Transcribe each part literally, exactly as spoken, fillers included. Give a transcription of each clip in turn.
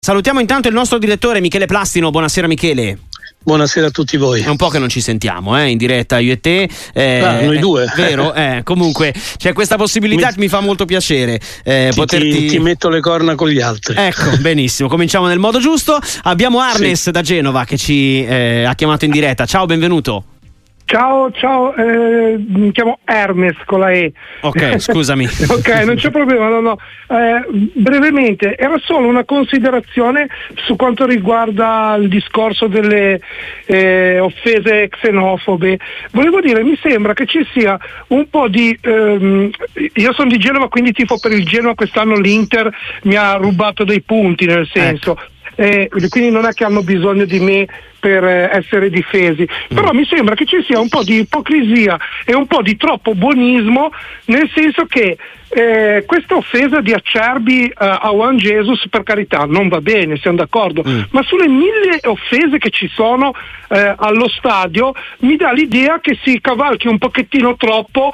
Salutiamo intanto il nostro direttore Michele Plastino. Buonasera Michele. Buonasera a tutti voi. È un po' che non ci sentiamo, eh, in diretta io e te. Eh, ah, noi due. Vero? Eh, comunque c'è questa possibilità mi... che mi fa molto piacere. Eh, ti, poterti... ti, ti metto le corna con gli altri. Ecco, benissimo. Cominciamo nel modo giusto. Abbiamo Arnes sì. da Genova che ci eh, ha chiamato in diretta. Ciao, benvenuto. Ciao, ciao, eh, mi chiamo Hermes con la E. Ok, scusami. Ok, non c'è problema, no, no. Eh, brevemente, era solo una considerazione su quanto riguarda il discorso delle eh, offese xenofobe. Volevo dire, mi sembra che ci sia un po' di... Ehm, io sono di Genova, quindi tifo per il Genoa, quest'anno l'Inter mi ha rubato dei punti, nel senso... Ecco. Eh, quindi non è che hanno bisogno di me per eh, essere difesi, mm. però mi sembra che ci sia un po' di ipocrisia e un po' di troppo buonismo, nel senso che eh, questa offesa di Acerbi eh, a Juan Jesus, per carità, non va bene, siamo d'accordo, mm. ma sulle mille offese che ci sono eh, allo stadio mi dà l'idea che si cavalchi un pochettino troppo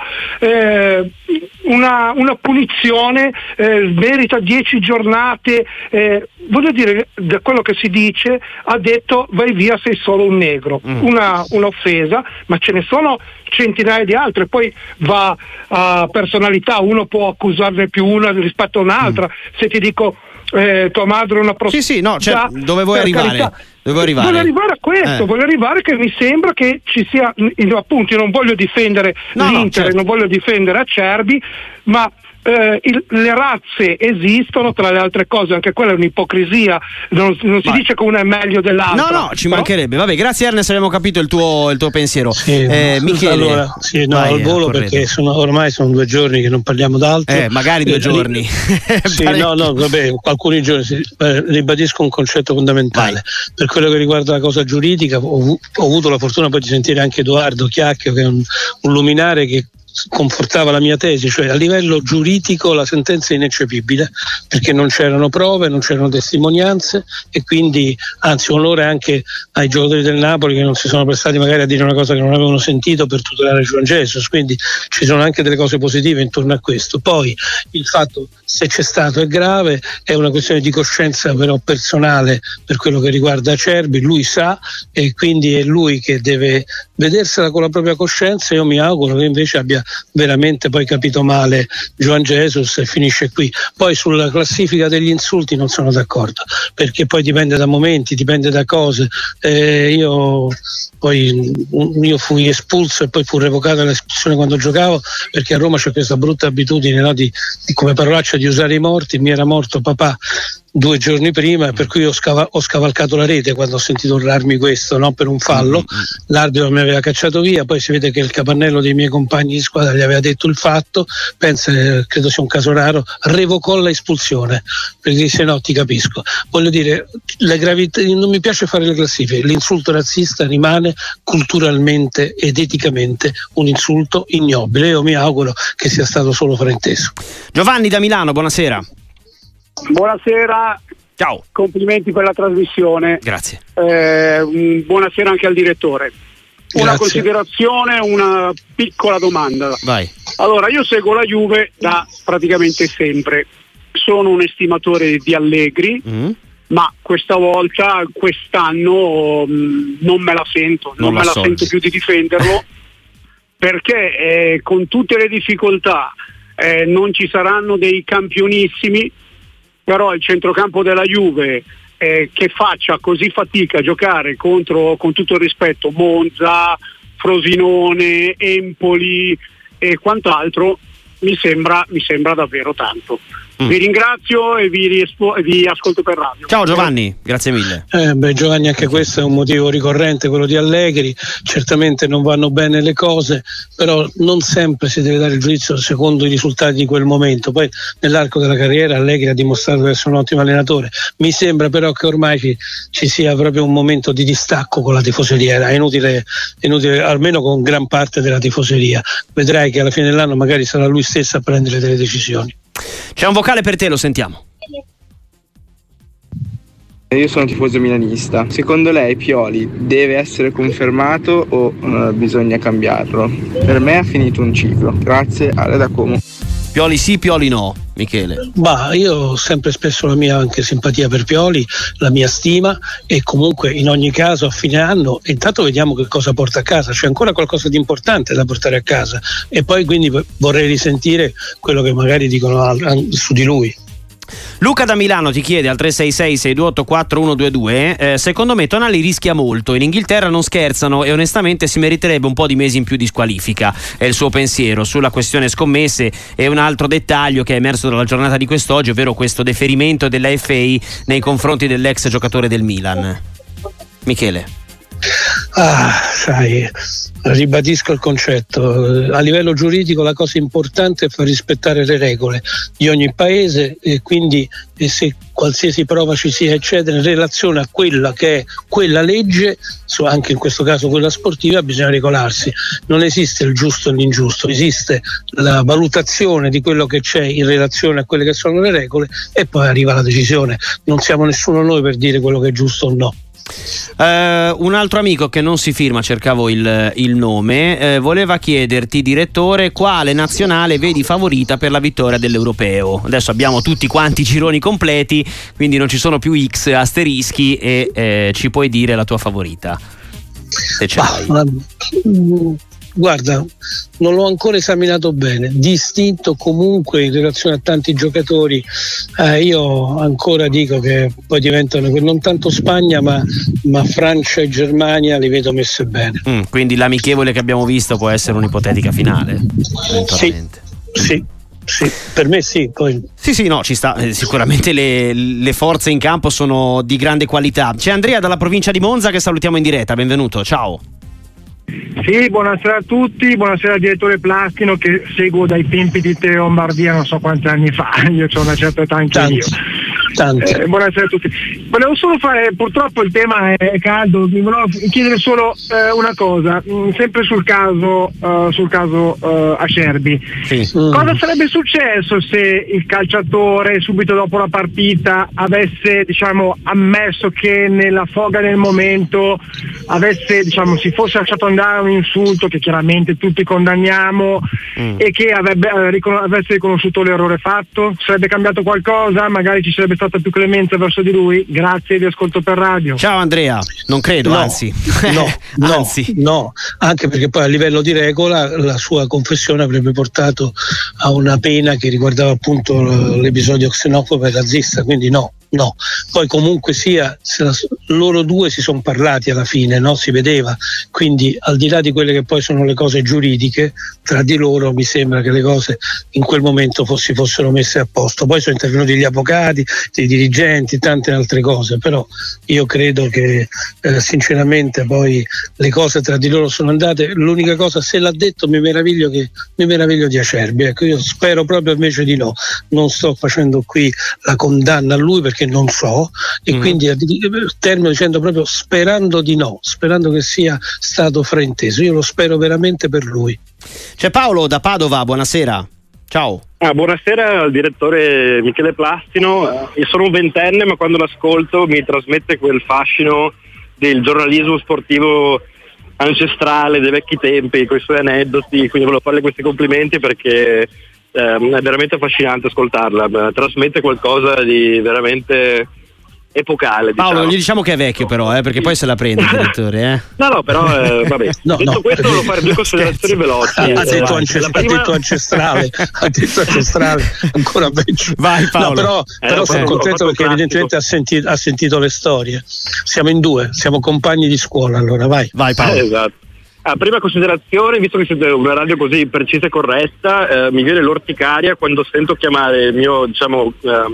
eh, una, una punizione, eh, merita dieci giornate, eh, voglio dire, da quello che si dice, ha detto vai via, sei solo un negro, mm. una un'offesa, ma ce ne sono centinaia di altre, poi va a personalità, uno può accusarne più una rispetto a un'altra, mm. se ti dico eh, tua madre è una prostituta. Sì, sì, no, cioè, dove vuoi arrivare? Carità, Dove arrivare? Voglio arrivare a questo, eh. voglio arrivare che mi sembra che ci sia, appunto, io non voglio difendere no, l'Inter, no, certo. non voglio difendere Acerbi, ma eh, il, le razze esistono, tra le altre cose, anche quella è un'ipocrisia, non, non si Ma... dice che una è meglio dell'altra. No, no, ci però... mancherebbe. Vabbè, grazie Ernest, abbiamo capito il tuo, il tuo pensiero. Sì, eh, Michele, allora, sì, no, vai, al volo perché sono, ormai sono due giorni che non parliamo d'altro. Eh, magari due eh, giorni. Sì, no, no, vabbè, alcuni giorni sì, eh, ribadisco un concetto fondamentale. Vai. Per quello che riguarda la cosa giuridica, ho, ho avuto la fortuna poi di sentire anche Edoardo Chiacchio, che è un, un luminare che confortava la mia tesi, cioè a livello giuridico la sentenza è ineccepibile perché non c'erano prove, non c'erano testimonianze e quindi anzi onore anche ai giocatori del Napoli che non si sono prestati magari a dire una cosa che non avevano sentito per tutelare Juan Jesus, quindi ci sono anche delle cose positive intorno a questo. Poi il fatto, se c'è stato, è grave, è una questione di coscienza però personale per quello che riguarda Acerbi, lui sa e quindi è lui che deve vedersela con la propria coscienza. Io mi auguro che invece abbia veramente poi capito male Juan Jesus e finisce qui. Poi sulla classifica degli insulti non sono d'accordo perché poi dipende da momenti, dipende da cose. Eh, io poi io fui espulso e poi fu revocata l'espulsione quando giocavo perché a Roma c'è questa brutta abitudine, no, di, di come parolaccia di usare i morti. Mi era morto papà due giorni prima, per cui ho, scava- ho scavalcato la rete quando ho sentito urlarmi questo, no, per un fallo. L'arbitro mi aveva cacciato via, poi si vede che il capannello dei miei compagni di squadra gli aveva detto il fatto, pensa, credo sia un caso raro, revocò l'espulsione perché disse no, ti capisco. Voglio dire, la gravità, non mi piace fare le classifiche, l'insulto razzista rimane culturalmente ed eticamente un insulto ignobile. Io mi auguro che sia stato solo frainteso. Giovanni da Milano, buonasera. Buonasera, ciao, complimenti per la trasmissione. Grazie. Eh, buonasera anche al direttore. Grazie. Una considerazione, una piccola domanda. Vai. Allora, io seguo la Juve da praticamente sempre. Sono un estimatore di Allegri, mm. ma questa volta, quest'anno mh, non me la sento, non, non me la soldi. sento più di difenderlo perché eh, con tutte le difficoltà eh, non ci saranno dei campionissimi. Però il centrocampo della Juve eh, che faccia così fatica a giocare contro, con tutto il rispetto, Monza, Frosinone, Empoli e quant'altro, mi sembra, mi sembra davvero tanto. Mm. Vi ringrazio e vi, riespo- e vi ascolto per radio. Ciao Giovanni, grazie mille. Eh, beh, Giovanni, anche questo è un motivo ricorrente, quello di Allegri. Certamente non vanno bene le cose, però non sempre si deve dare il giudizio secondo i risultati di quel momento. Poi nell'arco della carriera Allegri ha dimostrato di essere un ottimo allenatore. Mi sembra però che ormai ci, ci sia proprio un momento di distacco con la tifoseria. È inutile, è inutile, almeno con gran parte della tifoseria. Vedrai che alla fine dell'anno magari sarà lui stesso a prendere delle decisioni. C'è un vocale per te, lo sentiamo. Io sono tifoso milanista. Secondo lei Pioli deve essere confermato o uh, bisogna cambiarlo? Per me ha finito un ciclo. Grazie, Ale da Como. Pioli sì, Pioli no, Michele. Ma io ho sempre espresso la mia anche simpatia per Pioli, la mia stima, e comunque in ogni caso a fine anno intanto vediamo che cosa porta a casa, c'è ancora qualcosa di importante da portare a casa, e poi quindi vorrei risentire quello che magari dicono al, su di lui. Luca da Milano ti chiede al tre sei sei sei due otto quattro uno due due, eh, secondo me Tonali rischia molto, in Inghilterra non scherzano e onestamente si meriterebbe un po' di mesi in più di squalifica, è il suo pensiero sulla questione scommesse. E un altro dettaglio che è emerso dalla giornata di quest'oggi, ovvero questo deferimento della F A nei confronti dell'ex giocatore del Milan. Michele. Ah, sai, ribadisco il concetto, a livello giuridico la cosa importante è far rispettare le regole di ogni paese, e quindi e se qualsiasi prova ci sia eccetera in relazione a quella che è quella legge, anche in questo caso quella sportiva, bisogna regolarsi. Non esiste il giusto e l'ingiusto, esiste la valutazione di quello che c'è in relazione a quelle che sono le regole, e poi arriva la decisione. Non siamo nessuno noi per dire quello che è giusto o no. Uh, un altro amico che non si firma, cercavo il, il nome, uh, voleva chiederti, direttore, quale nazionale vedi favorita per la vittoria dell'Europeo. Adesso abbiamo tutti quanti i gironi completi, quindi non ci sono più X asterischi, e eh, ci puoi dire la tua favorita, se ce l'hai. Guarda, non l'ho ancora esaminato bene, distinto comunque in relazione a tanti giocatori, eh, io ancora dico che poi diventano non tanto Spagna ma, ma Francia e Germania li vedo messe bene. Mm, quindi l'amichevole che abbiamo visto può essere un'ipotetica finale? Sì, sì. Sì, per me sì, poi. Sì, sì, no, ci sta. Eh, sicuramente le, le forze in campo sono di grande qualità. C'è Andrea dalla provincia di Monza che salutiamo in diretta, benvenuto, ciao. Sì, buonasera a tutti, buonasera al direttore Plastino che seguo dai tempi di Teo Lombardia non so quanti anni fa, io ho una certa età anche io. Eh, buonasera a tutti. Volevo solo fare, purtroppo il tema è caldo, vi volevo chiedere solo eh, una cosa, mh, sempre sul caso uh, sul caso uh, Acerbi. Sì. Mm. Cosa sarebbe successo se il calciatore subito dopo la partita avesse, diciamo, ammesso che nella foga del momento avesse, diciamo, si fosse lasciato andare un insulto che chiaramente tutti condanniamo, mm. e che avrebbe, avesse riconosciuto l'errore fatto? Sarebbe cambiato qualcosa? Magari ci sarebbe stata più clemenza verso di lui? Grazie, vi ascolto per radio. Ciao Andrea, non credo, no, anzi. No, no, anzi. no, anche perché poi a livello di regola la sua confessione avrebbe portato a una pena che riguardava appunto l'episodio xenofobo e razzista, quindi no. No, poi comunque sia, se la, loro due si sono parlati alla fine, no? Si vedeva, quindi al di là di quelle che poi sono le cose giuridiche, tra di loro mi sembra che le cose in quel momento fossi, fossero messe a posto. Poi sono intervenuti gli avvocati, i dirigenti, tante altre cose, però io credo che eh, sinceramente poi le cose tra di loro sono andate. L'unica cosa, se l'ha detto, mi meraviglio, che, mi meraviglio di Acerbi, ecco, io spero proprio invece di no, non sto facendo qui la condanna a lui perché che non so, e mm. quindi termino dicendo proprio sperando di no, sperando che sia stato frainteso. Io lo spero veramente per lui. C'è Paolo da Padova, buonasera. Ciao. Ah, buonasera al direttore Michele Plastino. Io sono un ventenne, ma quando l'ascolto mi trasmette quel fascino del giornalismo sportivo ancestrale dei vecchi tempi, con i suoi aneddoti, quindi volevo farle questi complimenti perché Eh, è veramente affascinante ascoltarla, trasmette qualcosa di veramente epocale, diciamo. Paolo, non gli diciamo che è vecchio però, eh, perché poi se la prende il direttore, eh. No, no, però eh, vabbè. No, detto no, questo volevo fare due considerazioni veloci. Ha detto, ancest- prima... detto ancestrale, ha detto ancestrale, ancora peggio. Vai Paolo. No, però, eh, però no, sono contento perché evidentemente ha sentito, ha sentito le storie. Siamo in due, siamo compagni di scuola, allora vai. Vai Paolo. Eh, esatto. Ah, prima considerazione, visto che siete una radio così precisa e corretta, eh, mi viene l'orticaria quando sento chiamare il mio, diciamo,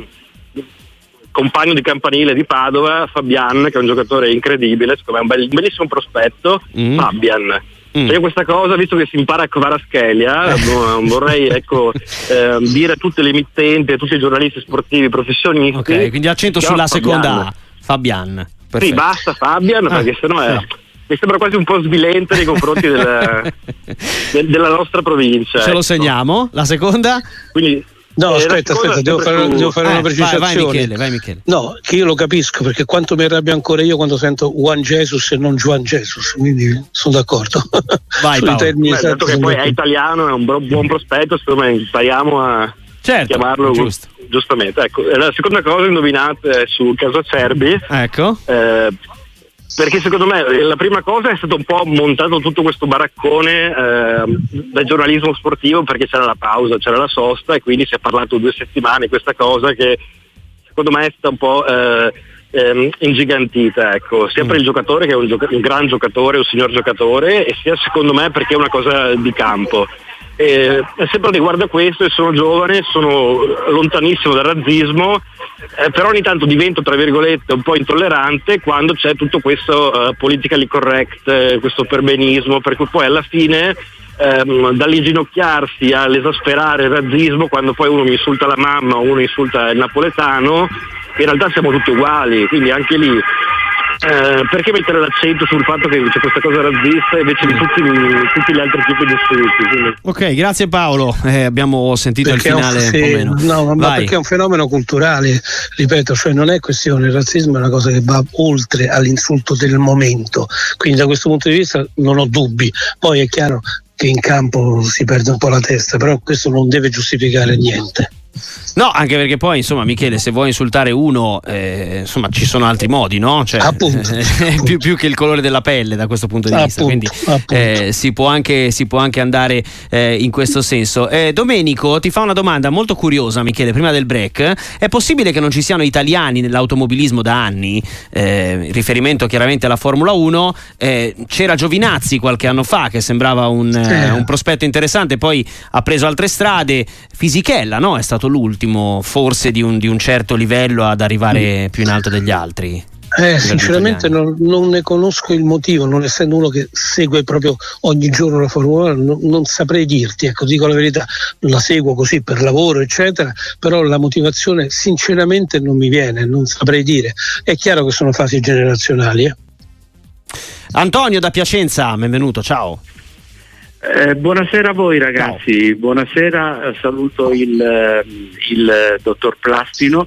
eh, compagno di campanile di Padova, Fabian, che è un giocatore incredibile, secondo me è un, bel, un bellissimo prospetto, mm. Fabian. Mm. Cioè, questa cosa, visto che si impara a Kvaraschelia, eh, vorrei ecco eh, dire a tutte le emittenti, a tutti i giornalisti sportivi, professionisti. Ok, quindi accento sulla Fabian. Seconda A, Fabian. Perfetto. Sì, basta Fabian, ah. perché sennò è... Eh. Mi sembra quasi un po' svilente nei confronti del, de, della nostra provincia. Ce ecco. lo segniamo. La seconda? Quindi No, aspetta, aspetta, devo fare, devo fare eh, una precisazione. Vai, vai, Michele, vai Michele. No, che io lo capisco, perché quanto mi arrabbio ancora io quando sento Juan Jesus e non Juan Jesus, quindi sono d'accordo. Vai, Beh, detto che poi è italiano, è un buon prospetto, secondo me impariamo a certo, chiamarlo giusto. giustamente. Ecco, la seconda cosa indovinate è sul caso Acerbi. Ecco. Eh, perché secondo me la prima cosa è stato un po' montato tutto questo baraccone eh, dal giornalismo sportivo, perché c'era la pausa, c'era la sosta, e quindi si è parlato due settimane questa cosa che secondo me è stata un po' eh, ehm, ingigantita, ecco, sia per il giocatore, che è un, gioca- un gran giocatore, un signor giocatore, e sia secondo me perché è una cosa di campo. Eh, sempre riguardo a questo, e sono giovane, sono lontanissimo dal razzismo, eh, però ogni tanto divento tra virgolette un po' intollerante quando c'è tutto questo uh, politically correct, eh, questo perbenismo, per cui poi alla fine ehm, dall'inginocchiarsi all'esasperare il razzismo, quando poi uno mi insulta la mamma o uno insulta il napoletano, in realtà siamo tutti uguali, quindi anche lì Eh, perché mettere l'accento sul fatto che c'è questa cosa razzista invece di tutti, tutti gli altri tipi di insulti? Quindi. Ok, grazie Paolo, eh, abbiamo sentito perché il finale un, sì, un po' meno. No, ma Vai. Perché è un fenomeno culturale, ripeto, cioè non è questione, il razzismo è una cosa che va oltre all'insulto del momento, quindi da questo punto di vista non ho dubbi. Poi è chiaro che in campo si perde un po' la testa, però questo non deve giustificare niente. No, anche perché poi, insomma, Michele, se vuoi insultare uno, eh, insomma, ci sono altri modi, no? Cioè, appunto, eh, appunto. Più, più che il colore della pelle, da questo punto di vista. Appunto, Quindi eh, si può anche, si può anche andare eh, in questo senso. Eh, Domenico ti fa una domanda molto curiosa, Michele, prima del break. È possibile che non ci siano italiani nell'automobilismo da anni? Eh, riferimento chiaramente alla Formula uno. Eh, c'era Giovinazzi qualche anno fa che sembrava un, sì. eh, un prospetto interessante, poi ha preso altre strade. Fisichella, no? È stato l'ultimo forse di un, di un certo livello ad arrivare più in alto degli altri. Eh, sinceramente non, non ne conosco il motivo, non essendo uno che segue proprio ogni giorno la Formula uno, non, non saprei dirti, ecco, dico la verità, la seguo così per lavoro eccetera, però la motivazione sinceramente non mi viene, non saprei dire. È chiaro che sono fasi generazionali. Eh. Antonio da Piacenza, benvenuto, ciao. Eh, buonasera a voi ragazzi, ciao. Buonasera, saluto il, il dottor Plastino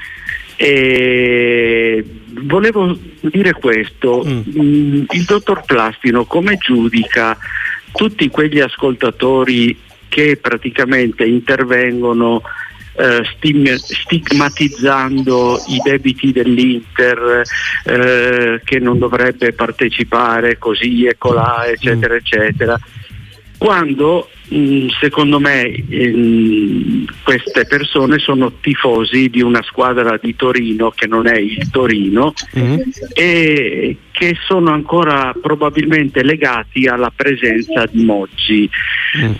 e volevo dire questo, mm. il dottor Plastino come giudica tutti quegli ascoltatori che praticamente intervengono eh, stim- stigmatizzando i debiti dell'Inter, eh, che non dovrebbe partecipare così e colà eccetera mm. eccetera, quando mh, secondo me mh, queste persone sono tifosi di una squadra di Torino che non è il Torino mm-hmm. e che sono ancora probabilmente legati alla presenza di Moggi mm.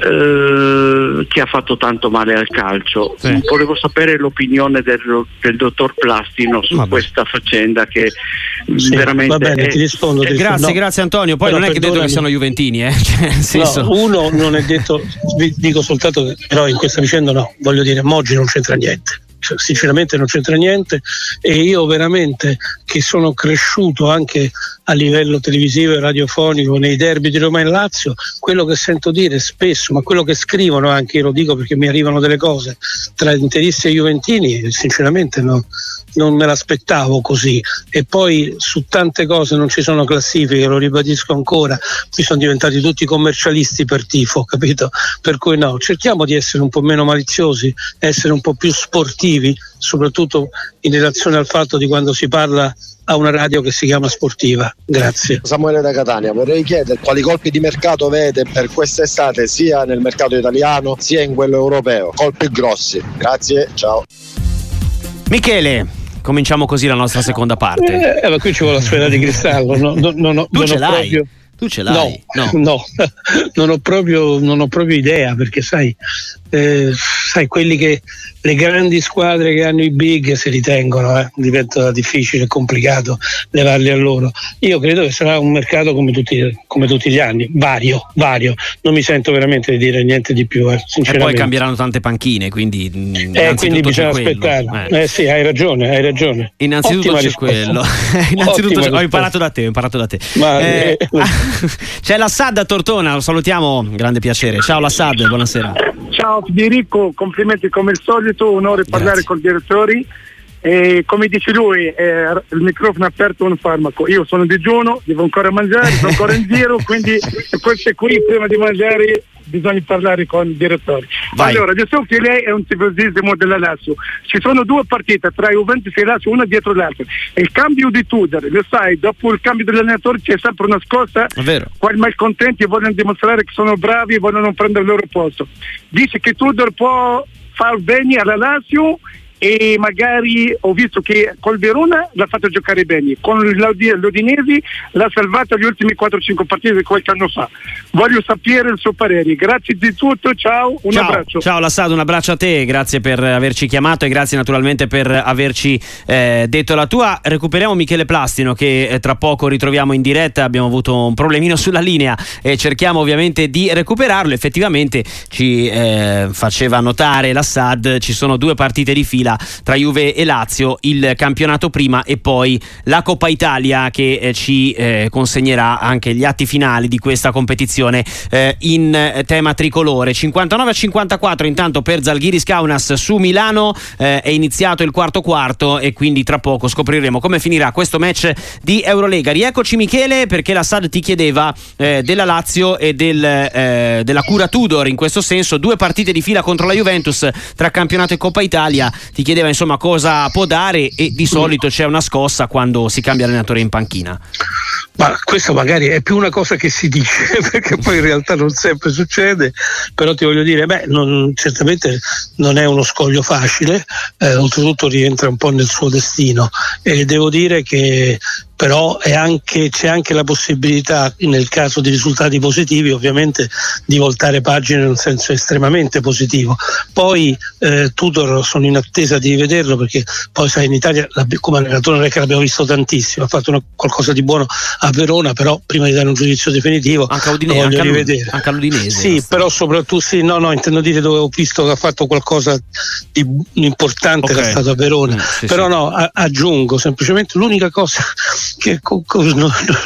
eh, che ha fatto tanto male al calcio. Sì. Volevo sapere l'opinione del, del dottor Plastino su Vabbè. questa faccenda che sì, veramente va bene, è... ti rispondo, ti eh, rispondo. grazie, no. grazie Antonio, poi però non è che detto che siano juventini, eh? Cioè, nel senso... no, uno non è detto, vi dico soltanto che però in questa vicenda no, voglio dire, Moggi non c'entra niente, cioè, sinceramente non c'entra niente, e io veramente che sono cresciuto anche a livello televisivo e radiofonico nei derby di Roma e Lazio, quello che sento dire spesso, ma quello che scrivono anche, io lo dico perché mi arrivano delle cose tra interisti e juventini, sinceramente no, non me l'aspettavo così. E poi su tante cose non ci sono classifiche, lo ribadisco ancora, qui sono diventati tutti commercialisti per tifo, capito? Per cui no, cerchiamo di essere un po' meno maliziosi, essere un po' più sportivi, soprattutto in relazione al fatto di quando si parla a una radio che si chiama Sportiva. Grazie. Samuele da Catania, vorrei chiedere quali colpi di mercato vede per quest'estate sia nel mercato italiano sia in quello europeo, colpi grossi. Grazie, ciao. Michele, cominciamo così la nostra seconda parte. Eh, ma qui ci vuole la sfera di cristallo, no, no, no, no, tu non ce ho l'hai? Proprio... Tu ce l'hai? No, no. no. non ho proprio non ho proprio idea, perché sai, eh, sai quelli che le grandi squadre che hanno i big si ritengono, eh, diventa difficile e complicato levarli a loro. Io credo che sarà un mercato come tutti, come tutti gli anni, vario, vario. Non mi sento veramente di dire niente di più, eh, sinceramente. E poi cambieranno tante panchine, quindi eh, quindi bisogna aspettare. Eh. eh sì, hai ragione, hai ragione. Innanzitutto c'è quello. Innanzitutto c'è... ho imparato da te, ho imparato da te. Ma, eh, eh, c'è l'Assad a Tortona, lo salutiamo, grande piacere. Ciao l'Assad, buonasera. Ciao Federico, complimenti come al solito, un onore parlare con i direttori. E come dice lui, eh, il microfono è aperto, un farmaco. Io sono digiuno, devo ancora mangiare, sono ancora in giro, quindi questo è qui, prima di mangiare bisogna parlare con i direttori. Vai. Allora, io so che lei è un tifosissimo della Lazio. Ci sono due partite tra Juventus e Lazio, una dietro l'altra. Il cambio di Tudor, lo sai, dopo il cambio dell'allenatore c'è sempre una scossa. È vero. Qua malcontenti vogliono dimostrare che sono bravi e vogliono prendere il loro posto. Dice che Tudor può far bene alla Lazio e magari ho visto che col Verona l'ha fatto giocare bene, con l'Udinese l'ha salvato gli ultimi quattro cinque partite di qualche anno fa. Voglio sapere il suo parere. Grazie di tutto, ciao, un ciao, abbraccio. Ciao Lassado, un abbraccio a te, grazie per averci chiamato e grazie naturalmente per averci eh, detto la tua. Recuperiamo Michele Plastino che eh, tra poco ritroviamo in diretta, abbiamo avuto un problemino sulla linea e cerchiamo ovviamente di recuperarlo. Effettivamente ci eh, faceva notare l'Assad, ci sono due partite di fila tra Juve e Lazio, il campionato prima e poi la Coppa Italia che eh, ci eh, consegnerà anche gli atti finali di questa competizione eh, in eh, tema tricolore. cinquantanove a cinquantaquattro intanto per Zalgiris Kaunas su Milano, eh, è iniziato il quarto quarto e quindi tra poco scopriremo come finirà questo match di Eurolega. Rieccoci Michele, perché la S A D ti chiedeva eh, della Lazio e del, eh, della Cura Tudor, in questo senso due partite di fila contro la Juventus tra campionato e Coppa Italia. Ti chiedeva insomma cosa può dare e di solito c'è una scossa quando si cambia allenatore in panchina. Ma questo magari è più una cosa che si dice, perché poi in realtà non sempre succede, però ti voglio dire, beh, non, certamente non è uno scoglio facile, eh, oltretutto rientra un po' nel suo destino e devo dire che però è anche, c'è anche la possibilità, nel caso di risultati positivi ovviamente, di voltare pagina in un senso estremamente positivo. Poi eh, Tudor sono in attesa di vederlo, perché poi sai, in Italia come allenatore non è che l'abbiamo visto tantissimo, ha fatto una, qualcosa di buono a Verona, però prima di dare un giudizio definitivo anche a Udine, lo voglio anche rivedere. Anche all'Udinese. Sì, però soprattutto sì, no, no, intendo dire dove ho visto che ha fatto qualcosa di importante, okay, era stato a Verona. Mm, sì, però sì. no, a, aggiungo semplicemente l'unica cosa che co, co, no,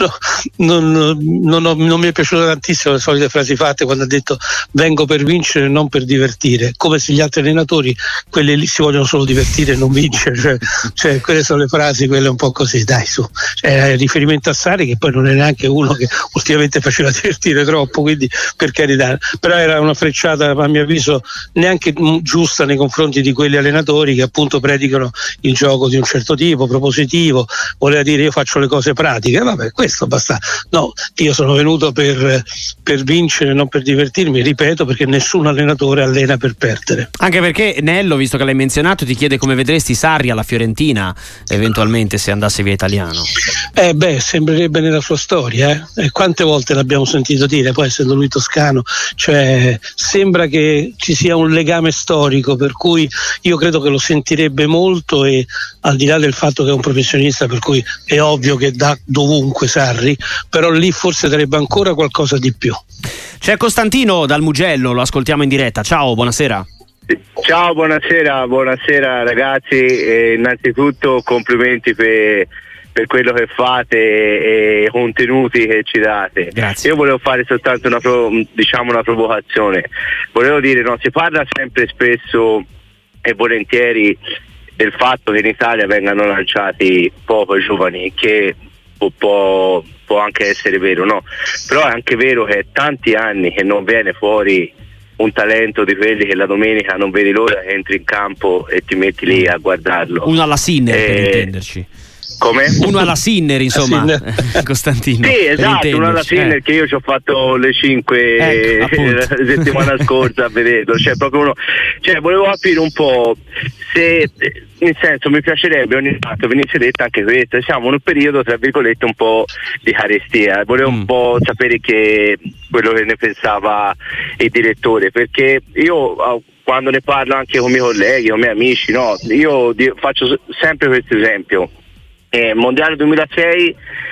no, no, non, non, non mi è piaciuta tantissimo, le solite frasi fatte quando ha detto vengo per vincere non per divertire, come se gli altri allenatori quelli lì si vogliono solo divertire e non vincere, cioè, cioè quelle sono le frasi, quelle un po' così, dai su, cioè, riferimento a Sarri che poi non è neanche uno che ultimamente faceva divertire troppo, quindi per carità, però era una frecciata a mio avviso neanche giusta nei confronti di quegli allenatori che appunto predicano il gioco di un certo tipo, propositivo, voleva dire io faccio le cose pratiche, vabbè, questo basta. No, io sono venuto per, per vincere, non per divertirmi, ripeto, perché nessun allenatore allena per perdere. Anche perché Nello, visto che l'hai menzionato, ti chiede come vedresti Sarri alla Fiorentina eventualmente se andasse via Italiano. Eh beh, sembrerebbe nella sua storia, eh? E quante volte l'abbiamo sentito dire, poi essendo lui toscano, cioè sembra che ci sia un legame storico, per cui io credo che lo sentirebbe molto, e al di là del fatto che è un professionista, per cui è ovvio che dà dovunque Sarri, però lì forse darebbe ancora qualcosa di più. C'è Costantino dal Mugello, lo ascoltiamo in diretta. Ciao, buonasera. Ciao, buonasera, buonasera ragazzi, e innanzitutto complimenti per, per quello che fate e i contenuti che ci date. Grazie. Io volevo fare soltanto una, diciamo una provocazione. Volevo dire, no, si parla sempre spesso e volentieri del fatto che in Italia vengano lanciati poco giovani, che può, può, può anche essere vero, no? Però è anche vero che è tanti anni che non viene fuori un talento di quelli che la domenica non vedi l'ora che entri in campo e ti metti lì a guardarlo. Uno alla Sinner, eh, per intenderci. Come? Uno alla Sinner, insomma, Sinner. Costantino. Sì, esatto, uno alla Sinner, eh. che io ci ho fatto le cinque ecco, la settimana scorsa a vederlo, cioè proprio uno, cioè volevo capire un po' se, nel senso, mi piacerebbe ogni tanto venisse detta anche questo, siamo in un periodo tra virgolette un po' di carestia, volevo mm. un po' sapere che quello che ne pensava il direttore, perché io quando ne parlo anche con i miei colleghi, con i miei amici, no, io faccio sempre questo esempio. Eh, mondiale duemilasei,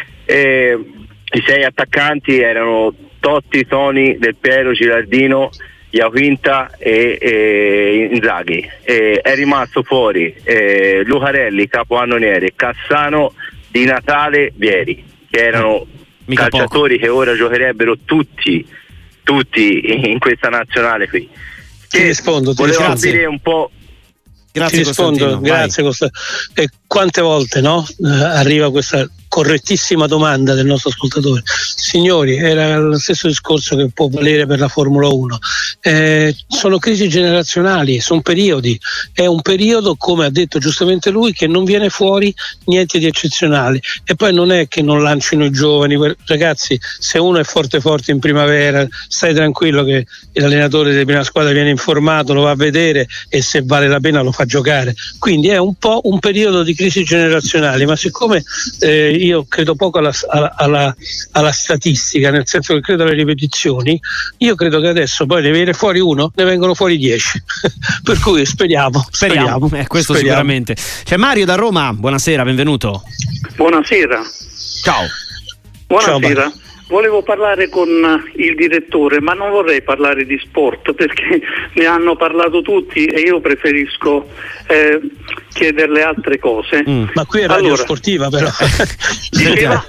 eh, i sei attaccanti erano Totti, Toni, Del Piero, Girardino, Iaquinta e, e Inzaghi. Eh, è rimasto fuori eh, Lucarelli, capocannoniere, Cassano, Di Natale, Vieri, che erano Mica calciatori poco. Che ora giocherebbero tutti, tutti in questa nazionale qui. Ti rispondo, ti volevo rispondo. capire un po'. Grazie, ti rispondo, grazie Costa. E quante volte no? Eh, arriva questa correttissima domanda del nostro ascoltatore. Signori, era lo stesso discorso che può valere per la Formula uno. Eh, sono crisi generazionali, sono periodi. È un periodo, come ha detto giustamente lui, che non viene fuori niente di eccezionale. E poi non è che non lancino i giovani. Ragazzi, se uno è forte forte in primavera, stai tranquillo che l'allenatore della prima squadra viene informato, lo va a vedere e se vale la pena lo fa giocare. Quindi è un po' un periodo di crisi generazionali, ma siccome eh, io credo poco alla, alla, alla statistica, nel senso che credo alle ripetizioni, io credo che adesso poi ne viene fuori uno, ne vengono fuori dieci. Per cui speriamo. Speriamo, speriamo eh, questo speriamo. Sicuramente. C'è Mario da Roma, buonasera, benvenuto. Buonasera. Ciao. Buonasera. Ciao, volevo parlare con il direttore, ma non vorrei parlare di sport perché ne hanno parlato tutti e io preferisco eh, chiederle altre cose. Mm. Ma qui è radio allora, sportiva però. Diceva?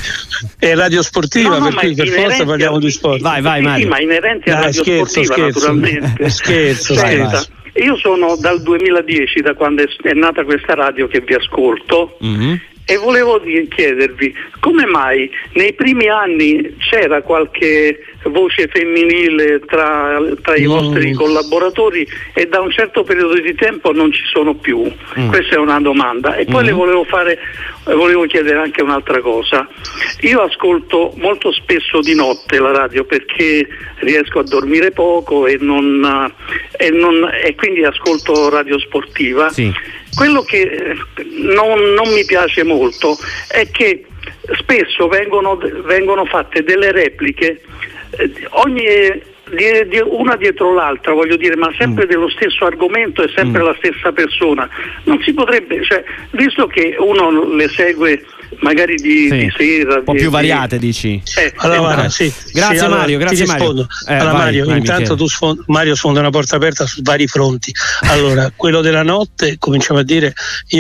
È radio sportiva, no, no, per cui per forza parliamo di sport. Vai, vai, sì, Mario. sì, ma inerenti a Dai, radio scherzo, sportiva scherzo. naturalmente. Scherzo, Senta, scherzo. io sono dal duemiladieci, da quando è, è nata questa radio, che vi ascolto. Mm-hmm. E volevo di- chiedervi come mai nei primi anni c'era qualche voce femminile tra, tra i Mm. vostri collaboratori e da un certo periodo di tempo non ci sono più. Mm. Questa è una domanda. E poi Mm. le volevo fare, volevo chiedere anche un'altra cosa. Io ascolto molto spesso di notte la radio perché riesco a dormire poco e, non, e, non, e quindi ascolto radio sportiva. Sì. Quello che eh, non, non mi piace molto è che spesso vengono, vengono fatte delle repliche eh, ogni, di, di una dietro l'altra, voglio dire, ma sempre mm. dello stesso argomento e sempre mm. la stessa persona. Non si potrebbe, cioè, visto che uno le segue magari di, sì. di sera, un po' di, più di... variate, dici? Eh, allora, eh, guarda, sì, grazie sì, allora, Mario, grazie ti Mario. Eh, allora, vai, Mario, vai, intanto Michele. tu sfond- Mario sfonda una porta aperta su vari fronti. Allora, quello della notte, cominciamo a dire,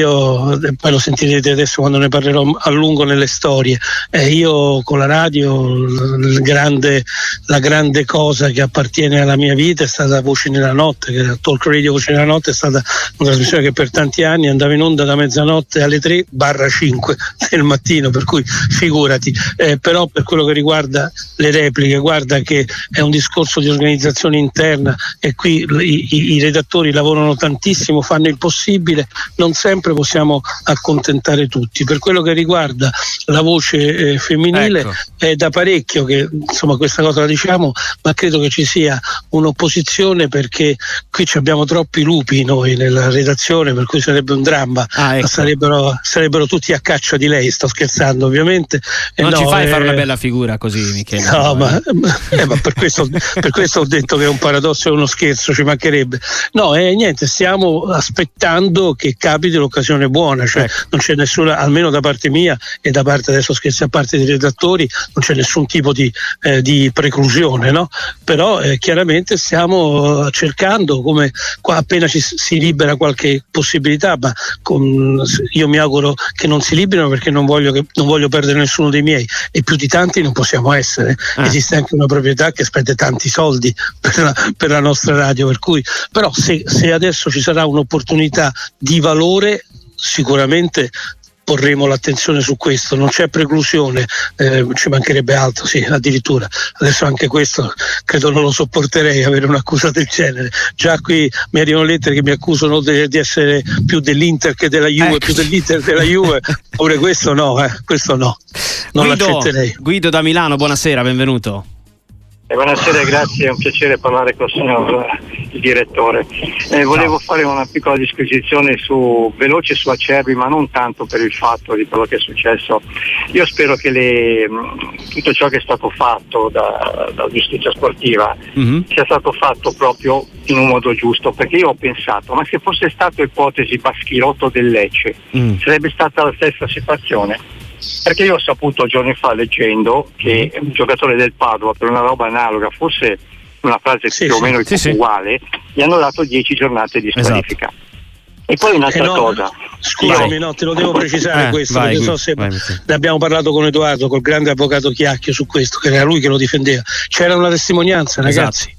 io poi lo sentirete adesso quando ne parlerò a lungo nelle storie. Eh, io con la radio, il grande, la grande cosa che appartiene alla mia vita è stata Voci nella Notte, che era Talk Radio Voci nella Notte, è stata una trasmissione che per tanti anni andava in onda da mezzanotte alle tre barra cinque del mattino, per cui figurati. Eh, però per quello che riguarda le repliche, guarda che è un discorso di organizzazione interna e qui i, i, i redattori lavorano tantissimo, fanno il possibile, non sempre possiamo accontentare tutti. Per quello che riguarda la voce eh, femminile, ecco, è da parecchio che insomma questa cosa la diciamo, ma credo che ci sia un'opposizione perché qui ci abbiamo troppi lupi noi nella redazione, per cui sarebbe un dramma. Ah, ecco. sarebbero, sarebbero tutti a caccia di lei, sto scherzando ovviamente. Non no, ci fai eh, fare una bella figura così, Michele. No, ma, eh, ma per, questo, per questo ho detto che è un paradosso e uno scherzo, ci mancherebbe. No, eh, niente, stiamo aspettando che capiti l'occasione buona, cioè ecco. non c'è nessuna, almeno da parte mia e da parte, adesso scherzi a parte dei redattori, non c'è nessun tipo di, eh, di preclusione, no? Però eh, chiaramente stiamo cercando, come qua appena ci si libera qualche possibilità, ma con, io mi auguro che non si liberino perché non voglio, che, non voglio perdere nessuno dei miei e più di tanti non possiamo essere. Ah. Esiste anche una proprietà che spende tanti soldi per la, per la nostra radio, per cui però se, se adesso ci sarà un'opportunità di valore sicuramente porremo l'attenzione su questo, non c'è preclusione, eh, ci mancherebbe altro, sì, addirittura adesso anche questo credo non lo sopporterei, avere un'accusa del genere. Già qui mi arrivano lettere che mi accusano de, di essere più dell'Inter che della Juve, ecco. più dell'Inter della Juve, pure questo no, eh, questo no, non Guido, l'accetterei. Guido da Milano, buonasera, benvenuto. Eh, buonasera, grazie, è un piacere parlare col signor il direttore. Eh, volevo fare una piccola disquisizione su veloce su Acerbi, ma non tanto per il fatto di quello che è successo. Io spero che le, tutto ciò che è stato fatto da, da giustizia sportiva mm-hmm. sia stato fatto proprio in un modo giusto, perché io ho pensato, ma se fosse stato ipotesi Baschirotto del Lecce, mm. sarebbe stata la stessa situazione? Perché io ho saputo giorni fa, leggendo, che un giocatore del Padova per una roba analoga, forse una frase sì, più sì, o meno sì, uguale, sì. gli hanno dato dieci giornate di squalifica. Esatto. E poi un'altra eh no, cosa. Scusami, no, te lo devo precisare eh, questo, vai, perché so se vai, ne abbiamo parlato con Edoardo, col grande avvocato Chiacchio su questo, che era lui che lo difendeva. C'era una testimonianza, ragazzi. Esatto.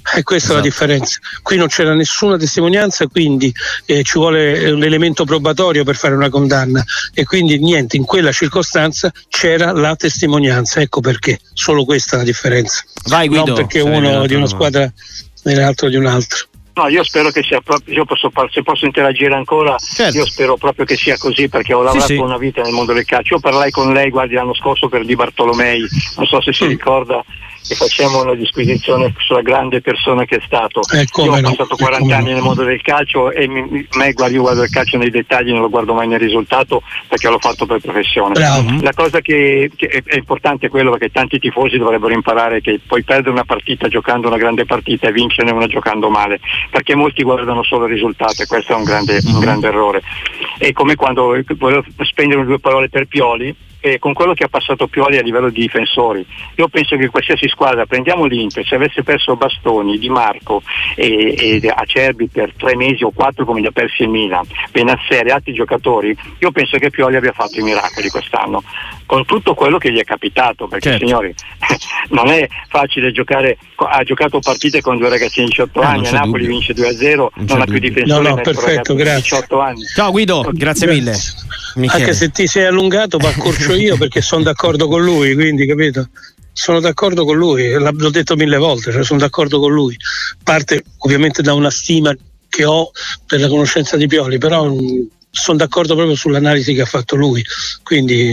E questa esatto. è la differenza. Qui non c'era nessuna testimonianza, quindi eh, ci vuole un elemento probatorio per fare una condanna, e quindi niente, in quella circostanza c'era la testimonianza, ecco perché, solo questa è la differenza. Vai Guido. Non perché uno di una squadra e l'altro di un altro. No, io spero che sia proprio, io posso, se posso interagire ancora, certo. io spero proprio che sia così, perché ho lavorato sì, sì. una vita nel mondo del calcio. Io parlai con lei, guardi, l'anno scorso per Di Bartolomei, non so se si ricorda, che facciamo una disquisizione sulla grande persona che è stato. Eh, io ho no, passato quaranta anni no. nel mondo del calcio e mi, me guardi, io guardo il calcio nei dettagli, non lo guardo mai nel risultato, perché l'ho fatto per professione. Bravo. La cosa che, che è importante è quello, perché tanti tifosi dovrebbero imparare che puoi perdere una partita giocando una grande partita e vincerne una giocando male, perché molti guardano solo il risultato, e questo è un grande, un grande errore. È come quando volevo spendere due parole per Pioli, e con quello che ha passato Pioli a livello di difensori, io penso che qualsiasi squadra, prendiamo l'Inter, se avesse perso Bastoni, Di Marco e, e Acerbi per tre mesi o quattro come li ha persi il Milan, Benazzeri e altri giocatori, io penso che Pioli abbia fatto i miracoli quest'anno, con tutto quello che gli è capitato, perché certo. signori non è facile giocare, ha giocato partite con due ragazzini di diciotto eh, anni, a Napoli dubbio. vince due a zero, non, non ha più difensori, no, no, perfetto, grazie. diciotto anni. Ciao Guido, grazie, grazie. mille. Michele. Anche se ti sei allungato, ma accorcio io perché sono d'accordo con lui, quindi capito? Sono d'accordo con lui, l'ho detto mille volte, cioè sono d'accordo con lui. Parte ovviamente da una stima che ho per la conoscenza di Pioli, però mh, sono d'accordo proprio sull'analisi che ha fatto lui, quindi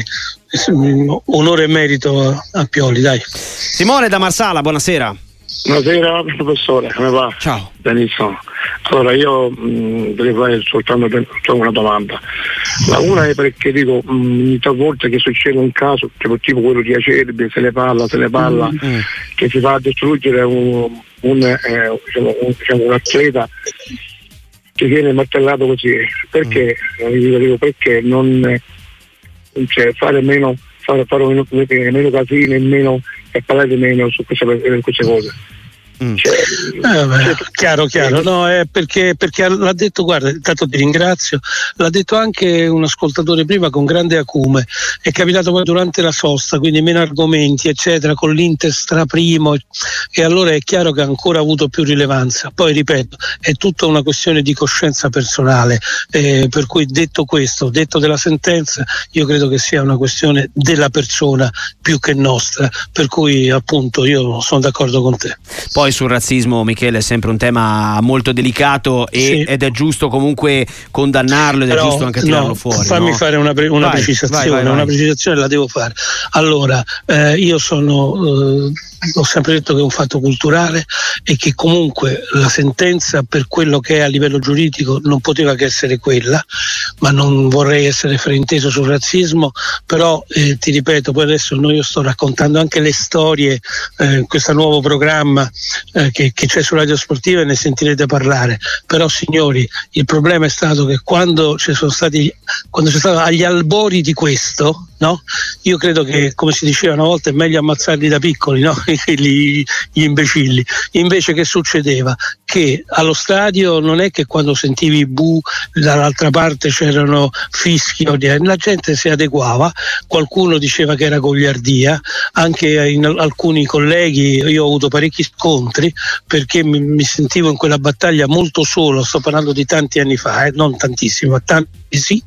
mh, onore e merito a, a Pioli, dai. Simone da Marsala, buonasera. Buonasera professore, come va? Ciao. Benissimo. Allora io mh, devo fare soltanto una domanda. La una è perché dico mh, talvolta che succede un caso tipo, tipo quello di Acerbi, se ne parla, se ne parla mm-hmm. che si va a distruggere un, un, eh, diciamo, un, diciamo, un atleta che viene martellato così. Perché? Mm. Dico, dico, perché non cioè, fare meno fare, fare meno, meno casini e meno e parlare meno su queste, queste cose. Mm. Cioè, eh, beh, chiaro chiaro no, è perché, perché l'ha detto, guarda, intanto ti ringrazio, l'ha detto anche un ascoltatore prima con grande acume, è capitato poi durante la sosta, quindi meno argomenti eccetera, con l'Inter straprimo, e allora è chiaro che ha ancora avuto più rilevanza. Poi ripeto, è tutta una questione di coscienza personale, eh, per cui detto questo, detto della sentenza, io credo che sia una questione della persona più che nostra, per cui appunto io sono d'accordo con te. Poi sul razzismo, Michele, è sempre un tema molto delicato e, sì. ed è giusto comunque condannarlo ed Però, è giusto anche tirarlo no, fuori. Fammi no? fare una, pre- una vai, precisazione, vai, vai, una vai. precisazione la devo fare. Allora, eh, io sono, eh, ho sempre detto che è un fatto culturale e che comunque la sentenza per quello che è a livello giuridico non poteva che essere quella, ma non vorrei essere frainteso sul razzismo, però eh, ti ripeto, poi adesso noi io sto raccontando anche le storie, eh, questo nuovo programma Eh, che, che c'è su Radio Sportiva e ne sentirete parlare. Però signori, il problema è stato che quando ci sono stati quando c'è stato agli albori di questo, no? Io credo che, come si diceva una volta, è meglio ammazzarli da piccoli, no? gli, gli imbecilli. Invece che succedeva? Che allo stadio non è che quando sentivi bu dall'altra parte c'erano fischi, la gente si adeguava, qualcuno diceva che era goliardia, anche in alcuni colleghi io ho avuto parecchi scontri perché mi, mi sentivo in quella battaglia molto solo, sto parlando di tanti anni fa, eh, non tantissimo, ma tanti sì,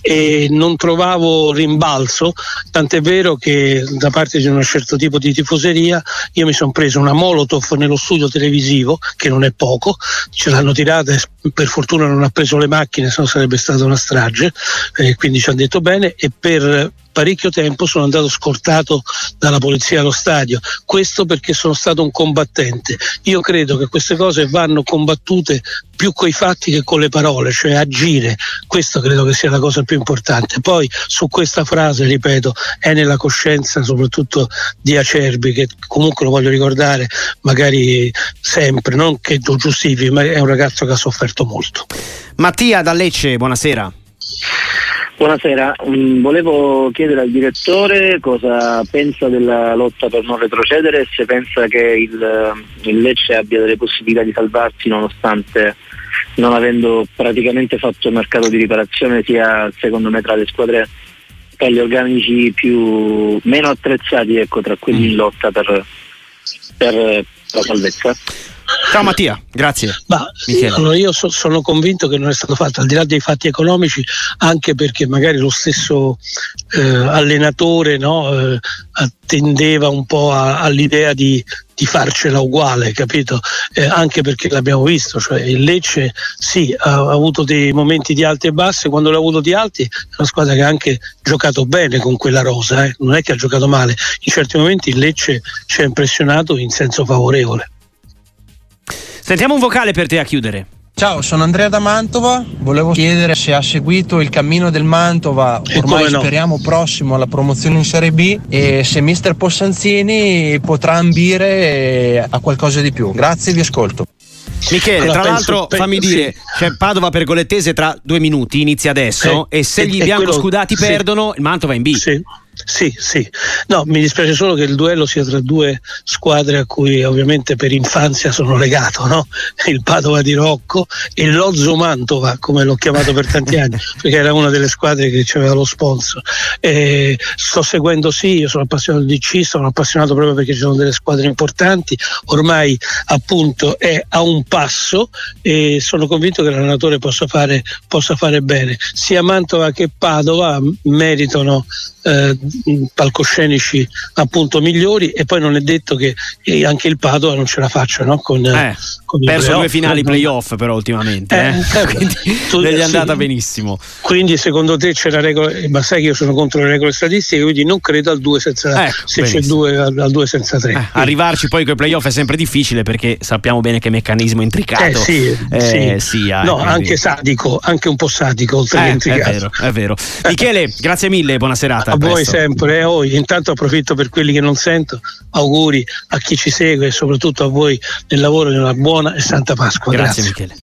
e non trovavo rimbalzo, tant'è vero che da parte di un certo tipo di tifoseria io mi sono preso una Molotov nello studio televisivo, che non è poco, ce l'hanno tirata e per fortuna non ha preso le macchine, se no sarebbe stata una strage, eh, quindi ci hanno detto bene, e per parecchio tempo sono andato scortato dalla polizia allo stadio, questo perché sono stato un combattente. Io credo che queste cose vanno combattute più coi fatti che con le parole, cioè agire, questo credo che sia la cosa più importante. Poi su questa frase, ripeto, è nella coscienza soprattutto di Acerbi, che comunque lo voglio ricordare magari sempre, non che lo giustifichi, ma è un ragazzo che ha sofferto molto. Mattia da Lecce, buonasera. Buonasera, mm, volevo chiedere al direttore cosa pensa della lotta per non retrocedere e se pensa che il, il Lecce abbia delle possibilità di salvarsi nonostante non avendo praticamente fatto mercato di riparazione, sia secondo me tra le squadre, tra gli organici più meno attrezzati, ecco, tra quelli in lotta per, per la salvezza. Ciao Mattia, grazie. Ma allora io so, sono convinto che non è stato fatto, al di là dei fatti economici, anche perché magari lo stesso eh, allenatore, no, eh, attendeva un po' a, all'idea di, di farcela uguale, capito? Eh, anche perché l'abbiamo visto, cioè il Lecce sì, ha, ha avuto dei momenti di alti e bassi, quando l'ha avuto di alti è una squadra che ha anche giocato bene con quella rosa, eh? Non è che ha giocato male, in certi momenti il Lecce ci ha impressionato in senso favorevole. Sentiamo un vocale per te a chiudere. Ciao, sono Andrea da Mantova, volevo chiedere se ha seguito il cammino del Mantova, ormai no. Speriamo prossimo alla promozione in Serie B, e se mister Possanzini potrà ambire a qualcosa di più. Grazie, vi ascolto. Michele, Allora, tra penso- l'altro pe- fammi sì. dire, c'è Padova Pergolettese tra due minuti, inizia adesso, Eh, e se e- gli e biancoscudati quello- sì. perdono, il Mantova è in B. Sì. Sì, sì. No, mi dispiace solo che il duello sia tra due squadre a cui ovviamente per infanzia sono legato, no? Il Padova di Rocco e l'Ozzo Mantova, come l'ho chiamato per tanti anni, perché era una delle squadre che aveva lo sponsor. E sto seguendo, sì, io sono appassionato di D C, sono appassionato proprio perché ci sono delle squadre importanti, ormai appunto è a un passo e sono convinto che l'allenatore possa fare, possa fare bene. Sia Mantova che Padova meritano eh, palcoscenici appunto migliori, e poi non è detto che eh, anche il Padova non ce la faccia, no? Con, Eh, con i perso playoff, due finali no? playoff però ultimamente, Eh, eh. eh, Quindi tu- non gli è sì. andata benissimo. Quindi secondo te c'è la regola, eh, ma sai che io sono contro le regole statistiche, quindi non credo al due senza Ecco, se c'è benissimo. due al, al due senza tre. Eh, arrivarci poi con i playoff è sempre difficile, perché sappiamo bene che meccanismo intricato Eh, sì, eh, sì. sia, no, quindi- anche sadico, anche un po' sadico oltre Eh, che è intricato. vero, è vero. Michele, grazie mille, buona serata. A voi presto. sempre, eh, oh, intanto approfitto per quelli che non sento, auguri a chi ci segue e soprattutto a voi nel lavoro di una buona e santa Pasqua. Grazie, Grazie. Michele.